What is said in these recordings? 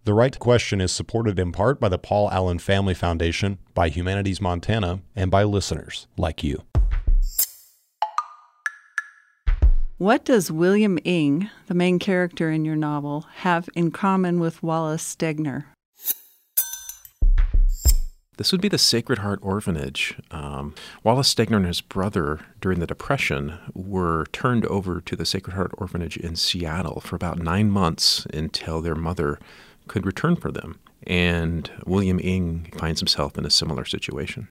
The Right Question is supported in part by the Paul Allen Family Foundation, by Humanities Montana, and by listeners like you. What does William Ing, the main character in your novel, have in common with Wallace Stegner? This would be the Sacred Heart Orphanage. Wallace Stegner and his brother, during the Depression, were turned over to the Sacred Heart Orphanage in Seattle for about 9 months until their mother could return for them. And William Ing finds himself in a similar situation.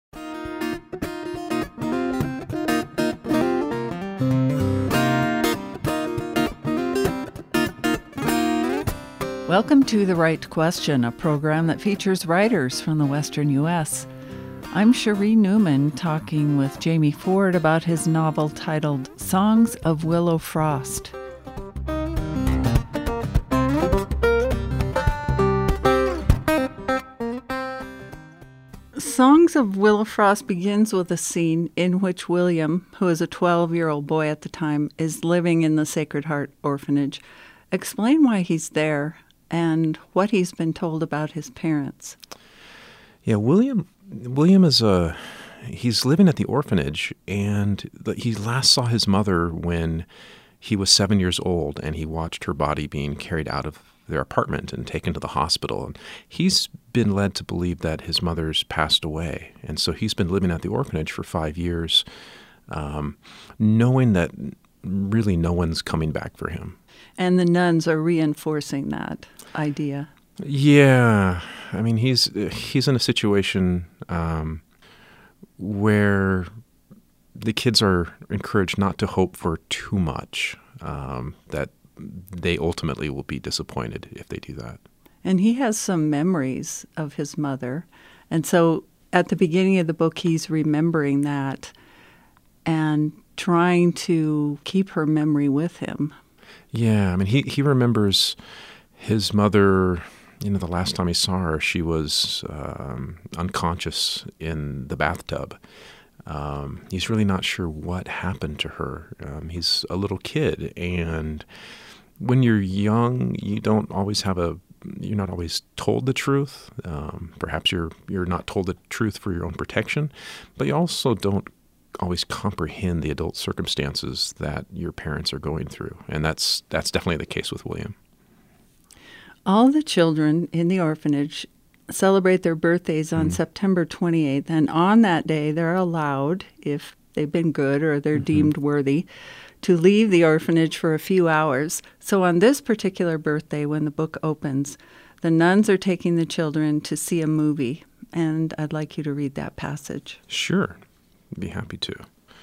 Welcome to The Right Question, a program that features writers from the Western U.S. I'm Cherie Newman, talking with Jamie Ford about his novel titled Songs of Willow Frost. Songs of Willow Frost begins with a scene in which William, who is a 12-year-old boy at the time, is living in the Sacred Heart Orphanage. Explain why he's there and what he's been told about his parents. Yeah, William is he's living at the orphanage, and he last saw his mother when he was 7 years old, and he watched her body being carried out of their apartment and taken to the hospital. And he's been led to believe that his mother's passed away, and so he's been living at the orphanage for 5 years, knowing that really no one's coming back for him. And the nuns are reinforcing that idea. Yeah, I mean, he's in a situation where the kids are encouraged not to hope for too much, that they ultimately will be disappointed if they do that. And he has some memories of his mother, and so at the beginning of the book, he's remembering that and trying to keep her memory with him. Yeah, I mean, he remembers his mother. You know, the last time he saw her, she was unconscious in the bathtub. He's really not sure what happened to her. He's a little kid, and when you're young, you're not always told the truth. Perhaps you're not told the truth for your own protection, but you also don't always comprehend the adult circumstances that your parents are going through. And that's definitely the case with William. All the children in the orphanage celebrate their birthdays on September 28th, and on that day they're allowed, if they've been good or they're deemed worthy, to leave the orphanage for a few hours. So on this particular birthday, when the book opens, the nuns are taking the children to see a movie, and I'd like you to read that passage. Sure. I'd be happy to.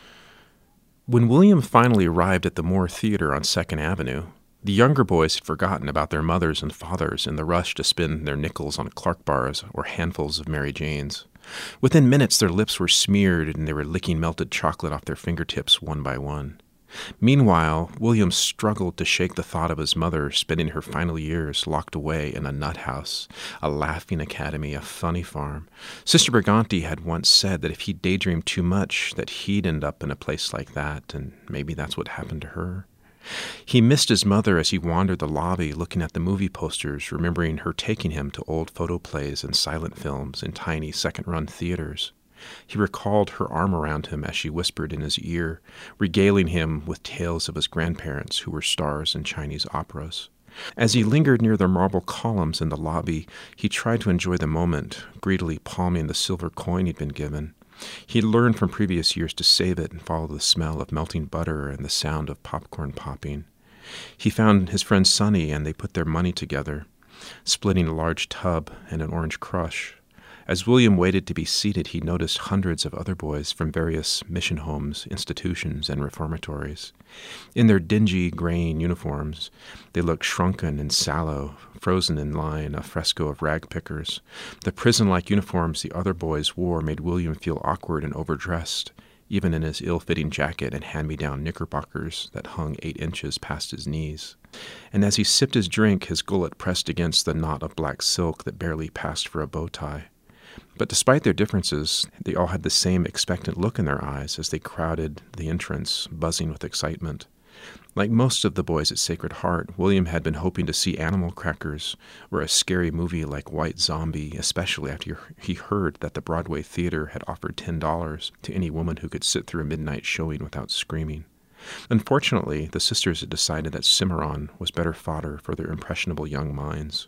When William finally arrived at the Moore Theater on 2nd Avenue, the younger boys had forgotten about their mothers and fathers in the rush to spend their nickels on Clark bars or handfuls of Mary Janes. Within minutes, their lips were smeared and they were licking melted chocolate off their fingertips one by one. Meanwhile, William struggled to shake the thought of his mother spending her final years locked away in a nut house, a laughing academy, a funny farm. Sister Briganti had once said that if he daydreamed too much, that he'd end up in a place like that, and maybe that's what happened to her. He missed his mother as he wandered the lobby looking at the movie posters, remembering her taking him to old photoplays and silent films in tiny second-run theaters. He recalled her arm around him as she whispered in his ear, regaling him with tales of his grandparents who were stars in Chinese operas. As he lingered near the marble columns in the lobby, he tried to enjoy the moment, greedily palming the silver coin he'd been given. He learned from previous years to save it and follow the smell of melting butter and the sound of popcorn popping. He found his friend Sonny, and they put their money together, splitting a large tub and an orange crush. As William waited to be seated, he noticed hundreds of other boys from various mission homes, institutions, and reformatories. In their dingy, graying uniforms, they looked shrunken and sallow, frozen in line, a fresco of rag pickers. The prison-like uniforms the other boys wore made William feel awkward and overdressed, even in his ill-fitting jacket and hand-me-down knickerbockers that hung 8 inches past his knees. And as he sipped his drink, his gullet pressed against the knot of black silk that barely passed for a bow tie. But despite their differences, they all had the same expectant look in their eyes as they crowded the entrance, buzzing with excitement. Like most of the boys at Sacred Heart, William had been hoping to see animal crackers or a scary movie like White Zombie, especially after he heard that the Broadway theater had offered $10 to any woman who could sit through a midnight showing without screaming. Unfortunately, the sisters had decided that Cimarron was better fodder for their impressionable young minds.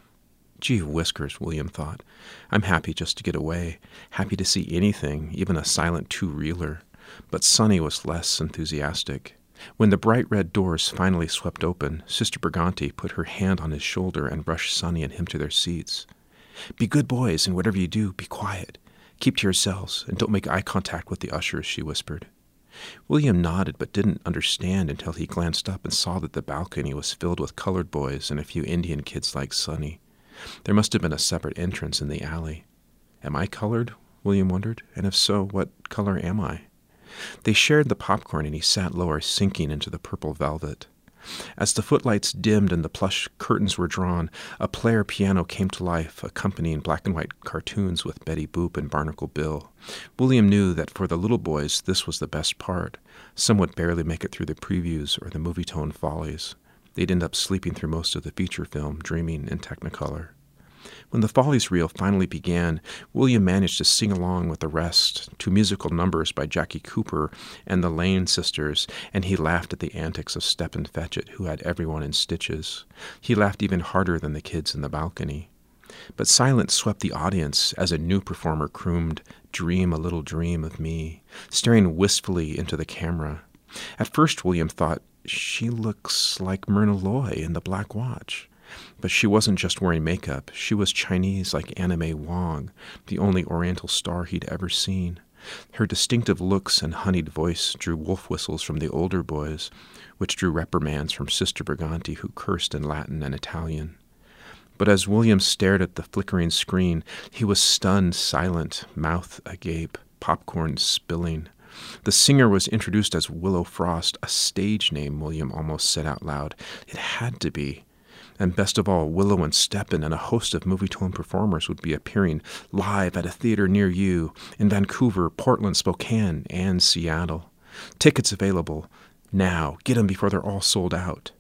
Gee whiskers, William thought. I'm happy just to get away, happy to see anything, even a silent two-reeler. But Sonny was less enthusiastic. When the bright red doors finally swept open, Sister Briganti put her hand on his shoulder and rushed Sonny and him to their seats. Be good boys, and whatever you do, be quiet. Keep to yourselves, and don't make eye contact with the ushers, she whispered. William nodded but didn't understand until he glanced up and saw that the balcony was filled with colored boys and a few Indian kids like Sonny. There must have been a separate entrance in the alley. Am I colored? William wondered. And if so, what color am I? They shared the popcorn, and he sat lower, sinking into the purple velvet. As the footlights dimmed and the plush curtains were drawn, a player piano came to life, accompanying black and white cartoons with Betty Boop and Barnacle Bill. William knew that for the little boys this was the best part. Some would barely make it through the previews or the movie-tone follies. They'd end up sleeping through most of the feature film, dreaming in Technicolor. When the Follies reel finally began, William managed to sing along with the rest to musical numbers by Jackie Cooper and the Lane sisters, and he laughed at the antics of Stephen Fetchit, who had everyone in stitches. He laughed even harder than the kids in the balcony. But silence swept the audience as a new performer crooned, "Dream a little dream of me," staring wistfully into the camera. At first, William thought, she looks like Myrna Loy in The Black Watch. But she wasn't just wearing makeup. She was Chinese like Anna May Wong, the only Oriental star he'd ever seen. Her distinctive looks and honeyed voice drew wolf whistles from the older boys, which drew reprimands from Sister Briganti, who cursed in Latin and Italian. But as William stared at the flickering screen, he was stunned silent, mouth agape, popcorn spilling. The singer was introduced as Willow Frost, a stage name, William almost said out loud. It had to be. And best of all, Willow and Steppen and a host of movie-tone performers would be appearing live at a theater near you in Vancouver, Portland, Spokane, and Seattle. Tickets available now. Get them before they're all sold out.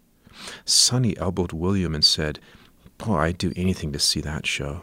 Sonny elbowed William and said, "Boy, I'd do anything to see that show."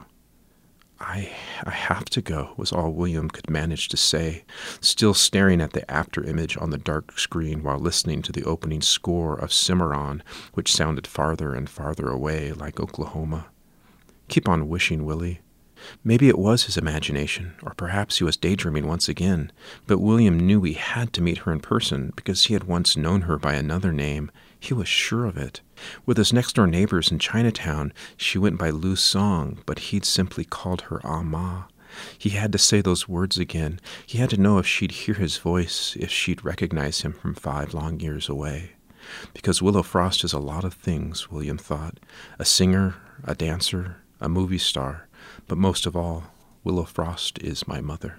I have to go, was all William could manage to say, still staring at the after image on the dark screen while listening to the opening score of Cimarron, which sounded farther and farther away like Oklahoma. Keep on wishing, Willie. Maybe it was his imagination, or perhaps he was daydreaming once again, but William knew he had to meet her in person because he had once known her by another name. He was sure of it. With his next-door neighbors in Chinatown, she went by Lu Song, but he'd simply called her Ah Ma. He had to say those words again. He had to know if she'd hear his voice, if she'd recognize him from 5 long years away. Because Willow Frost is a lot of things, William thought. A singer, a dancer, a movie star. But most of all, Willow Frost is my mother.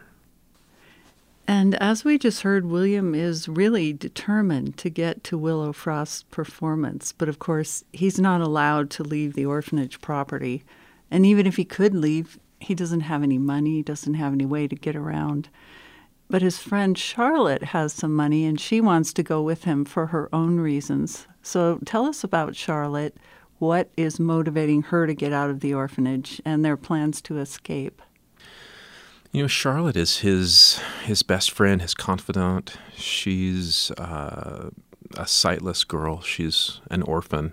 And as we just heard, William is really determined to get to Willow Frost's performance. But of course, he's not allowed to leave the orphanage property. And even if he could leave, he doesn't have any money, doesn't have any way to get around. But his friend Charlotte has some money, and she wants to go with him for her own reasons. So tell us about Charlotte. What is motivating her to get out of the orphanage and their plans to escape? You know, Charlotte is his best friend, his confidant. She's a sightless girl. She's an orphan.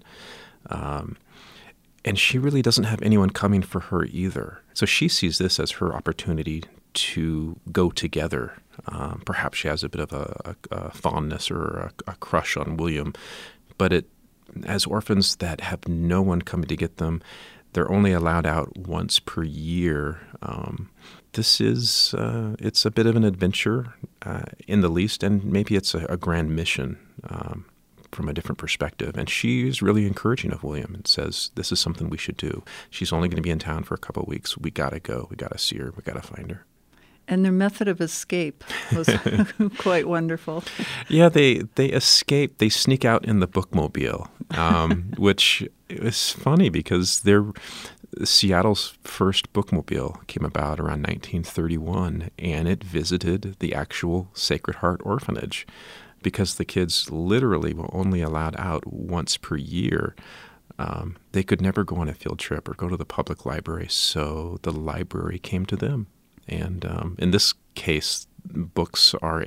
And she really doesn't have anyone coming for her either. So she sees this as her opportunity to go together. Perhaps she has a bit of a fondness or a crush on William. But as orphans that have no one coming to get them, they're only allowed out once per year. This is, it's a bit of an adventure in the least, and maybe it's a grand mission from a different perspective. And she's really encouraging of William and says, this is something we should do. She's only going to be in town for a couple of weeks. We got to go. We got to see her. We got to find her. And their method of escape was quite wonderful. Yeah, they escape. They sneak out in the bookmobile, which is funny because Seattle's first bookmobile came about around 1931, and it visited the actual Sacred Heart Orphanage because the kids literally were only allowed out once per year. They could never go on a field trip or go to the public library, so the library came to them. And in this case, books are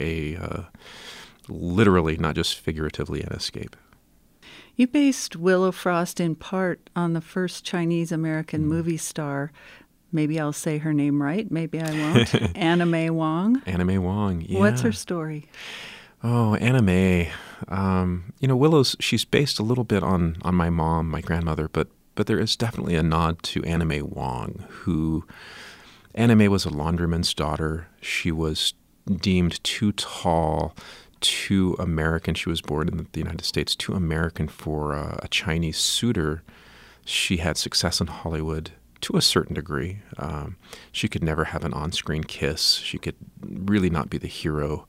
literally, not just figuratively, an escape. You based Willow Frost in part on the first Chinese-American movie star, maybe I'll say her name right, maybe I won't, Anna May Wong. Anna May Wong, yeah. What's her story? Oh, Anna May. Willow's, she's based a little bit on my mom, my grandmother, but there is definitely a nod to Anna May Wong, who, Anna May was a laundryman's daughter. She was deemed too tall, too American. She was born in the United States, too American for a Chinese suitor. She had success in Hollywood to a certain degree. She could never have an on-screen kiss. She could really not be the hero.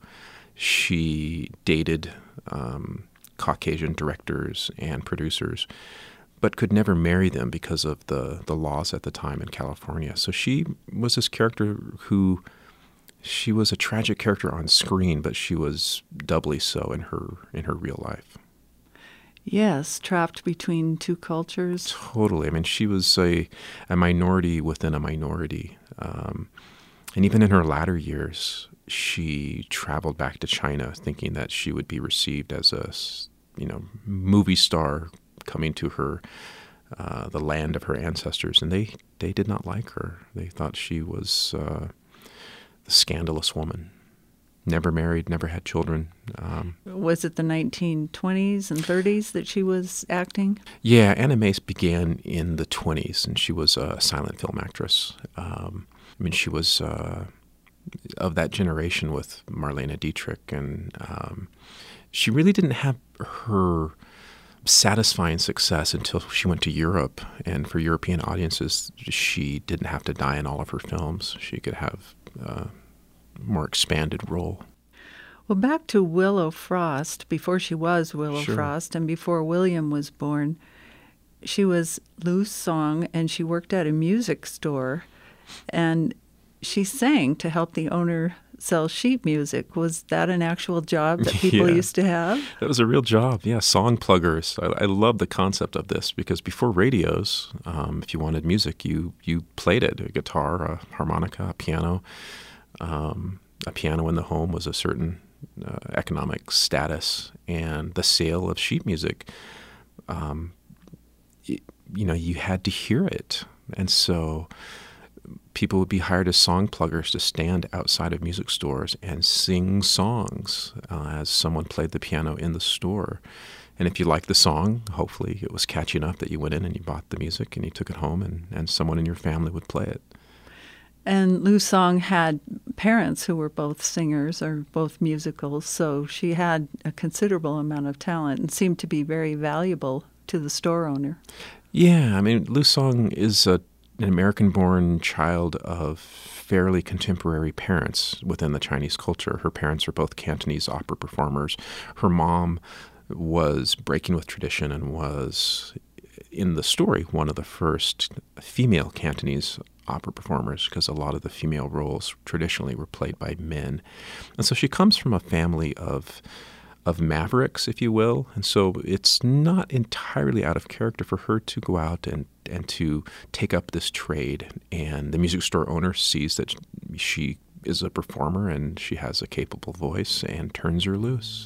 She dated Caucasian directors and producers, but could never marry them because of the laws at the time in California. So she was this character who, she was a tragic character on screen, but she was doubly so in her real life. Yes, trapped between two cultures. Totally. I mean, she was a minority within a minority. And even in her latter years, she traveled back to China thinking that she would be received as a, movie star coming to her, the land of her ancestors. And they did not like her. They thought she was the scandalous woman. Never married, never had children. Was it the 1920s and 30s that she was acting? Yeah, Anna May began in the 20s, and she was a silent film actress. She was of that generation with Marlene Dietrich, and she really didn't have her satisfying success until she went to Europe. And for European audiences, she didn't have to die in all of her films. She could have more expanded role. Well, back to Willow Frost, before she was Willow Sure. Frost and before William was born, she was Lu Song, and she worked at a music store, and she sang to help the owner sell sheet music. Was that an actual job that people Yeah. used to have? That was a real job, yeah, song pluggers. I love the concept of this because before radios, if you wanted music, you played it, a guitar, a harmonica, a piano. A piano in the home was a certain economic status, and the sale of sheet music, you had to hear it. And so people would be hired as song pluggers to stand outside of music stores and sing songs as someone played the piano in the store. And if you liked the song, hopefully it was catchy enough that you went in and you bought the music and you took it home, and someone in your family would play it. And Lu Song had parents who were both singers or both musicals, so she had a considerable amount of talent and seemed to be very valuable to the store owner. Yeah, I mean, Lu Song is an American-born child of fairly contemporary parents within the Chinese culture. Her parents are both Cantonese opera performers. Her mom was breaking with tradition and was, in the story, one of the first female Cantonese opera performers, because a lot of the female roles traditionally were played by men. And so she comes from a family of mavericks, if you will, and so it's not entirely out of character for her to go out and to take up this trade. And the music store owner sees that she is a performer and she has a capable voice and turns her loose.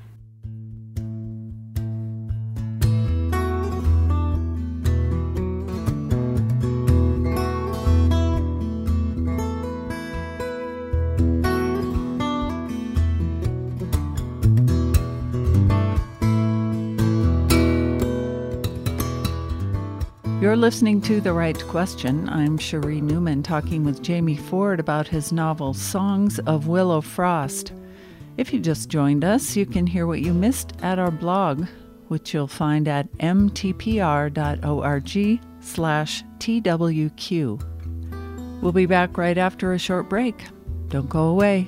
You're listening to The Right Question. I'm Cherie Newman talking with Jamie Ford about his novel Songs of Willow Frost. If you just joined us, you can hear what you missed at our blog, which you'll find at mtpr.org/TWQ. We'll be back right after a short break. Don't go away.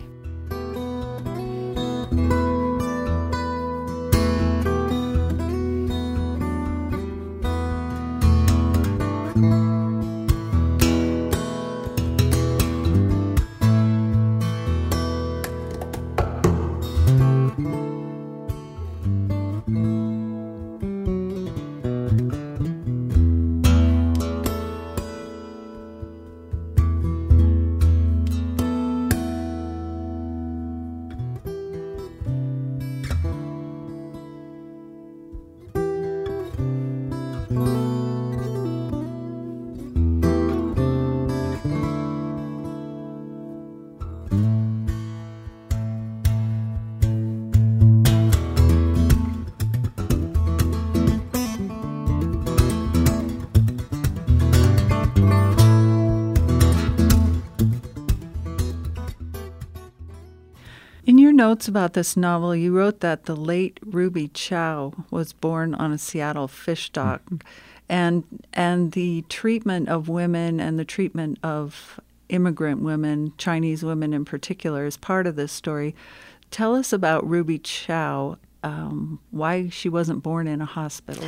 notes about this novel, you wrote that the late Ruby Chow was born on a Seattle fish dock, and the treatment of women and the treatment of immigrant women, Chinese women in particular, is part of this story. Tell us about Ruby Chow, why she wasn't born in a hospital.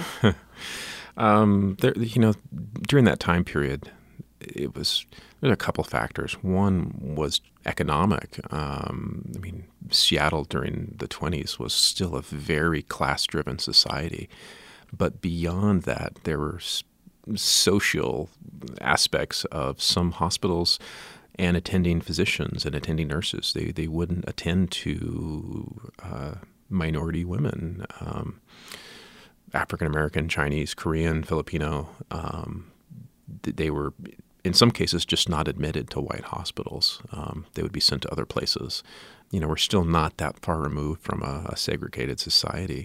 During that time period, there's a couple factors. One was economic. Seattle during the 1920s was still a very class-driven society. But beyond that, there were social aspects of some hospitals and attending physicians and attending nurses. They wouldn't attend to minority women, African-American, Chinese, Korean, Filipino. They were, in some cases, just not admitted to white hospitals. They would be sent to other places. We're still not that far removed from a segregated society.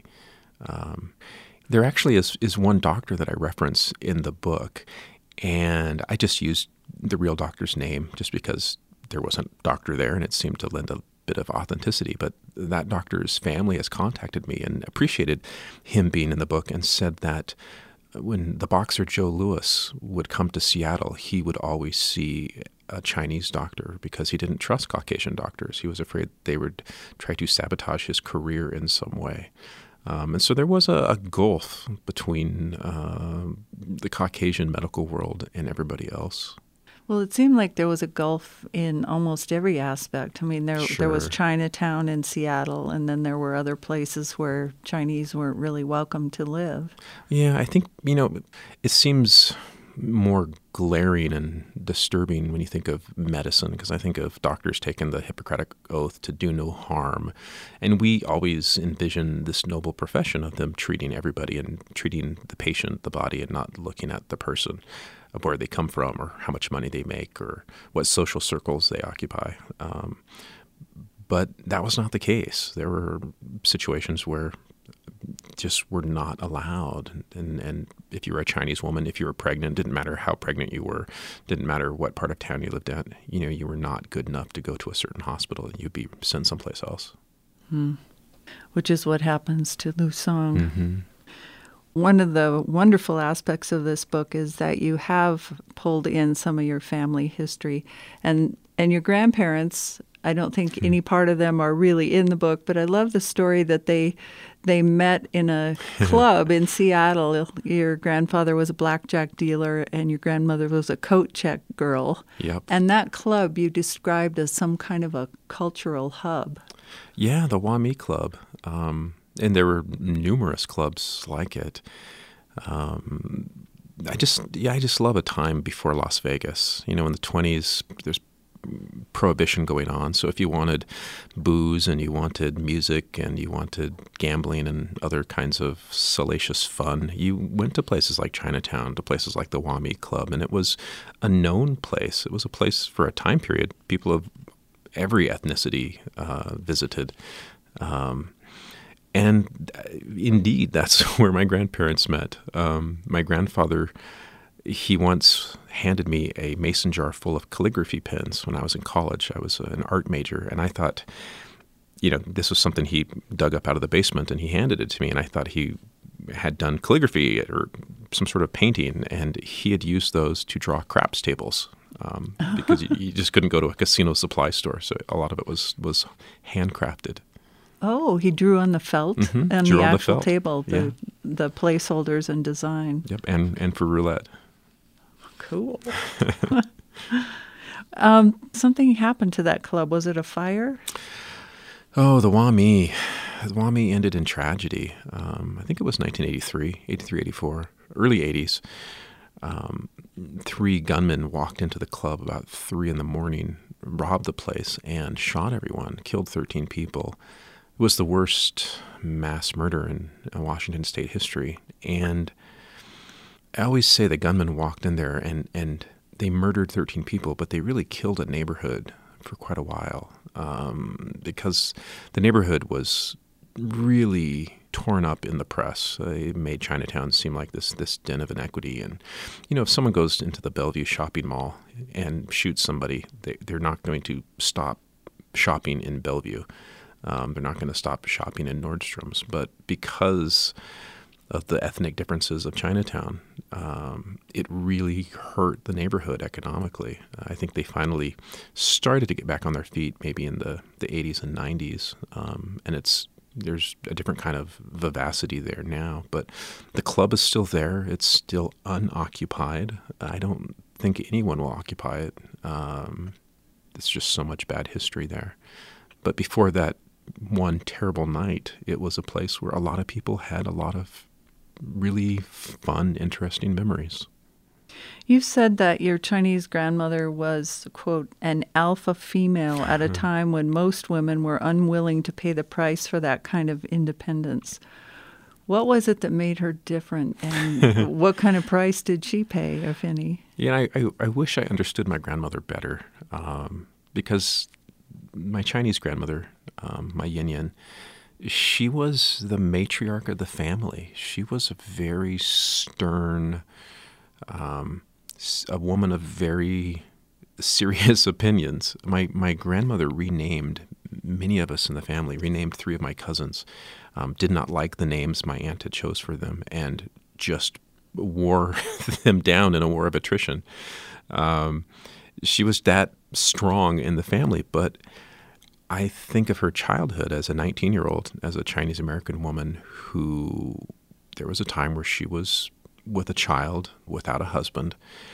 There actually is one doctor that I reference in the book, and I just used the real doctor's name just because there wasn't a doctor there and it seemed to lend a bit of authenticity. But that doctor's family has contacted me and appreciated him being in the book and said that when the boxer Joe Louis would come to Seattle, he would always see a Chinese doctor because he didn't trust Caucasian doctors. He was afraid they would try to sabotage his career in some way. And so there was a gulf between the Caucasian medical world and everybody else. Well, it seemed like there was a gulf in almost every aspect. There was Chinatown in Seattle, and then there were other places where Chinese weren't really welcome to live. Yeah, I think, it seems more glaring and disturbing when you think of medicine, because I think of doctors taking the Hippocratic Oath to do no harm. And we always envision this noble profession of them treating everybody and treating the patient, the body, and not looking at the person, of where they come from or how much money they make or what social circles they occupy. But that was not the case. There were situations where just were not allowed. And if you were a Chinese woman, if you were pregnant, didn't matter how pregnant you were, didn't matter what part of town you lived in, you were not good enough to go to a certain hospital and you'd be sent someplace else. Which is what happens to Liu Song. Mm-hmm. One of the wonderful aspects of this book is that you have pulled in some of your family history. And your grandparents, I don't think any part of them are really in the book, but I love the story that they met in a club in Seattle. Your grandfather was a blackjack dealer and your grandmother was a coat check girl. Yep. And that club you described as some kind of a cultural hub. Yeah, the Wah-Mee Club. And there were numerous clubs like it. I just love a time before Las Vegas. In the 1920s, there's prohibition going on. So if you wanted booze and you wanted music and you wanted gambling and other kinds of salacious fun, you went to places like Chinatown, to places like the Wah-Mee Club, and it was a known place. It was a place for a time period people of every ethnicity visited. And indeed, that's where my grandparents met. My grandfather, he once handed me a mason jar full of calligraphy pens when I was in college. I was an art major, and I thought, this was something he dug up out of the basement, and he handed it to me, and I thought he had done calligraphy or some sort of painting, and he had used those to draw craps tables. Because you just couldn't go to a casino supply store, so a lot of it was handcrafted. Oh, he drew on the felt and drew the on actual the felt. table, Yeah. the placeholders and design. Yep, and for roulette. Cool. Something happened to that club. Was it a fire? Oh, the Wah-Mee. The Wah-Mee ended in tragedy. I think it was 1983, 84, early 80s. 3 gunmen walked into the club about 3 a.m, robbed the place, and shot everyone, killed 13 people. It was the worst mass murder in Washington state history. And I always say the gunmen walked in there and they murdered 13 people, but they really killed a neighborhood for quite a while because the neighborhood was really torn up in the press. It made Chinatown seem like this den of inequity. And, if someone goes into the Bellevue shopping mall and shoots somebody, they're not going to stop shopping in Bellevue. They're not going to stop shopping in Nordstrom's. But because of the ethnic differences of Chinatown, it really hurt the neighborhood economically. I think they finally started to get back on their feet maybe in the 80s and 90s, and there's a different kind of vivacity there now. But the club is still there. It's still unoccupied. I don't think anyone will occupy it. It's just so much bad history there. But before that one terrible night, it was a place where a lot of people had a lot of really fun, interesting memories. You've said that your Chinese grandmother was, quote, an alpha female at a time when most women were unwilling to pay the price for that kind of independence. What was it that made her different, and what kind of price did she pay, if any? Yeah, I wish I understood my grandmother better, because my Chinese grandmother, my Yin, she was the matriarch of the family. She was a very stern, a woman of very serious opinions. My grandmother renamed many of us in the family, renamed 3 of my cousins, did not like the names my aunt had chose for them, and just wore them down in a war of attrition. She was that strong in the family, but I think of her childhood as a 19-year-old, as a Chinese-American woman who, there was a time where she was with a child, without a husband.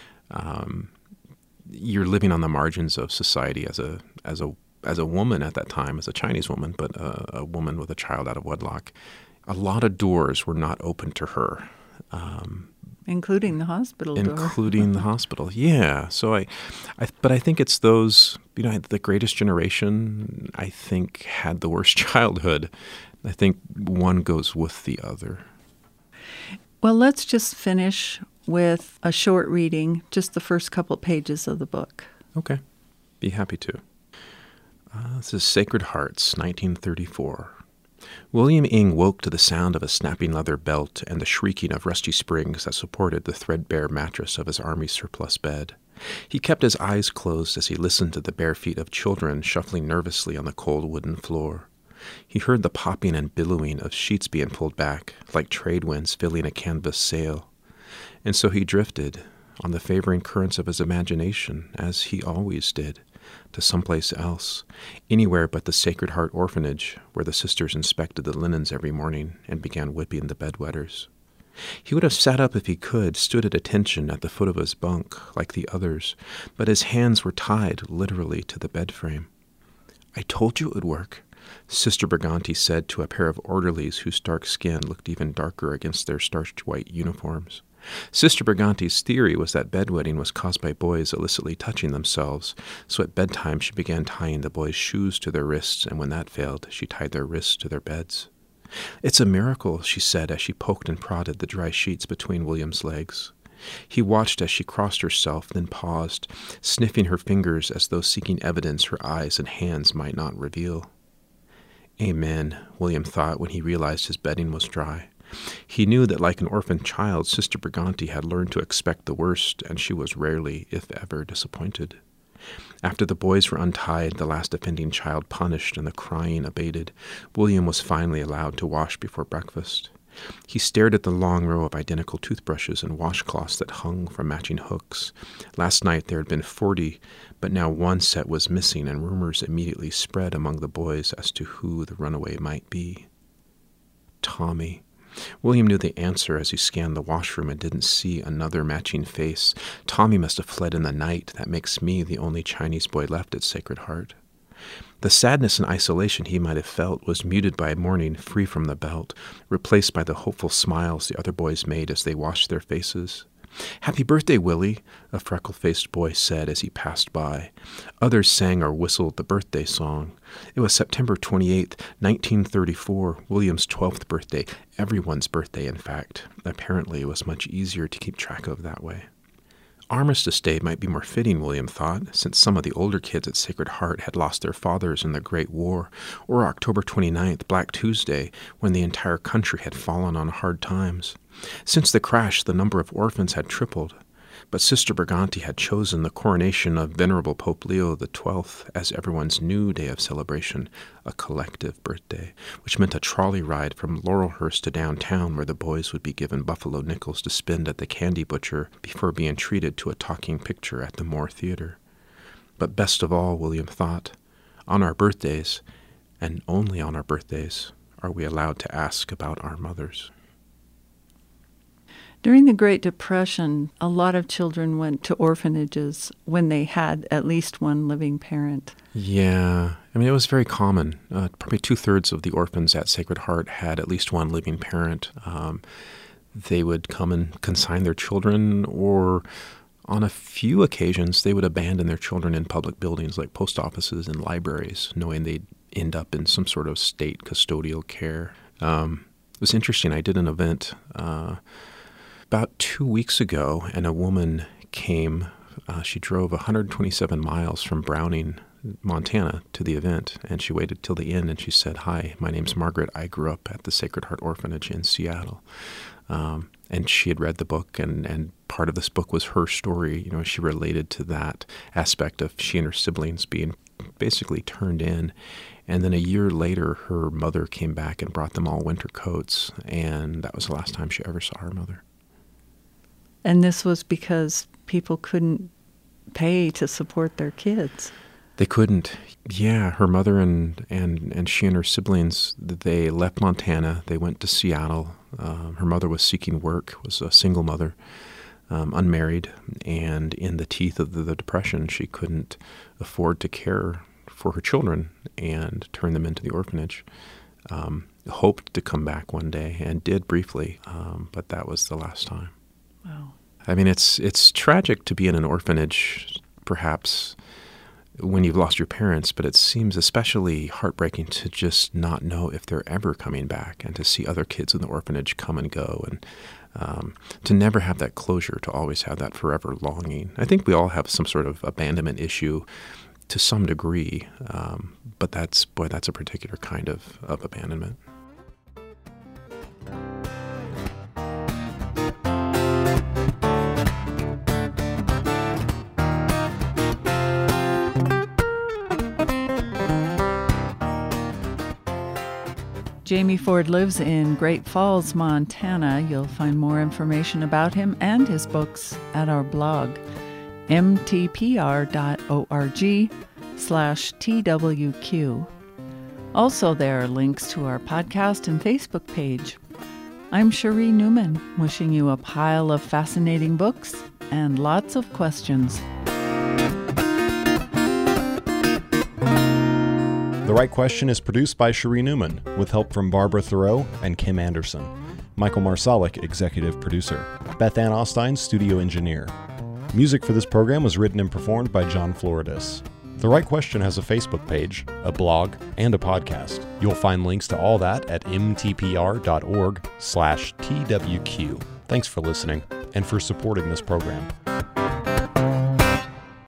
You're living on the margins of society as a woman at that time, as a Chinese woman, but a woman with a child out of wedlock. A lot of doors were not open to her. Including the hospital door. Including the hospital, yeah. So but I think it's those, the greatest generation, I think, had the worst childhood. I think one goes with the other. Well, let's just finish with a short reading, just the first couple pages of the book. Okay, be happy to. This is Sacred Hearts, 1934. William Ing woke to the sound of a snapping leather belt and the shrieking of rusty springs that supported the threadbare mattress of his army surplus bed. He kept his eyes closed as he listened to the bare feet of children shuffling nervously on the cold wooden floor. He heard the popping and billowing of sheets being pulled back, like trade winds filling a canvas sail. And so he drifted, on the favoring currents of his imagination, as he always did, to someplace else, anywhere but the Sacred Heart Orphanage, where the sisters inspected the linens every morning and began whipping the bedwetters. He would have sat up if he could, stood at attention at the foot of his bunk, like the others, but his hands were tied literally to the bed frame. "I told you it would work," Sister Briganti said to a pair of orderlies whose dark skin looked even darker against their starched white uniforms. Sister Briganti's theory was that bedwetting was caused by boys illicitly touching themselves, so at bedtime she began tying the boys' shoes to their wrists, and when that failed, she tied their wrists to their beds. "It's a miracle," she said as she poked and prodded the dry sheets between William's legs. He watched as she crossed herself, then paused, sniffing her fingers as though seeking evidence her eyes and hands might not reveal. Amen, William thought when he realized his bedding was dry. He knew that like an orphan child, Sister Briganti had learned to expect the worst, and she was rarely, if ever, disappointed. After the boys were untied, the last offending child punished, and the crying abated, William was finally allowed to wash before breakfast. He stared at the long row of identical toothbrushes and washcloths that hung from matching hooks. Last night there had been 40, but now one set was missing, and rumors immediately spread among the boys as to who the runaway might be. Tommy. William knew the answer as he scanned the washroom and didn't see another matching face. Tommy must have fled in the night. That makes me the only Chinese boy left at Sacred Heart. The sadness and isolation he might have felt was muted by a morning free from the belt, replaced by the hopeful smiles the other boys made as they washed their faces. "Happy birthday, Willie," a freckle-faced boy said as he passed by. Others sang or whistled the birthday song. It was September 28th, 1934, William's 12th birthday, everyone's birthday, in fact. Apparently it was much easier to keep track of that way. Armistice Day might be more fitting, William thought, since some of the older kids at Sacred Heart had lost their fathers in the Great War, or October 29th, Black Tuesday, when the entire country had fallen on hard times. Since the crash, the number of orphans had tripled. But Sister Briganti had chosen the coronation of Venerable Pope Leo XII as everyone's new day of celebration, a collective birthday, which meant a trolley ride from Laurelhurst to downtown where the boys would be given buffalo nickels to spend at the candy butcher before being treated to a talking picture at the Moore Theater. But best of all, William thought, on our birthdays, and only on our birthdays, are we allowed to ask about our mothers. During the Great Depression, a lot of children went to orphanages when they had at least one living parent. Yeah, I mean, it was very common. Probably 2/3 of the orphans at Sacred Heart had at least one living parent. They would come and consign their children, or on a few occasions, they would abandon their children in public buildings like post offices and libraries, knowing they'd end up in some sort of state custodial care. It was interesting. I did an event about 2 weeks ago, and a woman came. She drove 127 miles from Browning, Montana, to the event, and she waited till the end, and she said, "Hi, my name's Margaret. I grew up at the Sacred Heart Orphanage in Seattle." And she had read the book, and part of this book was her story. You know, she related to that aspect of she and her siblings being basically turned in. And then a year later, her mother came back and brought them all winter coats, and that was the last time she ever saw her mother. And this was because people couldn't pay to support their kids. They couldn't. Yeah, her mother and she and her siblings, they left Montana. They went to Seattle. Her mother was seeking work, was a single mother, unmarried, and in the teeth of the Depression, she couldn't afford to care for her children and turn them into the orphanage. Hoped to come back one day and did briefly, but that was the last time. Wow. I mean, it's tragic to be in an orphanage, perhaps, when you've lost your parents, but it seems especially heartbreaking to just not know if they're ever coming back, and to see other kids in the orphanage come and go, and to never have that closure, to always have that forever longing. I think we all have some sort of abandonment issue to some degree, but that's a particular kind of abandonment. Jamie Ford lives in Great Falls, Montana. You'll find more information about him and his books at our blog, mtpr.org/TWQ. Also, there are links to our podcast and Facebook page. I'm Cherie Newman, wishing you a pile of fascinating books and lots of questions. The Right Question is produced by Cherie Newman, with help from Barbara Thoreau and Kim Anderson. Michael Marsalic, executive producer. Beth Ann Ostein, studio engineer. Music for this program was written and performed by John Floridis. The Right Question has a Facebook page, a blog, and a podcast. You'll find links to all that at mtpr.org/TWQ. Thanks for listening and for supporting this program.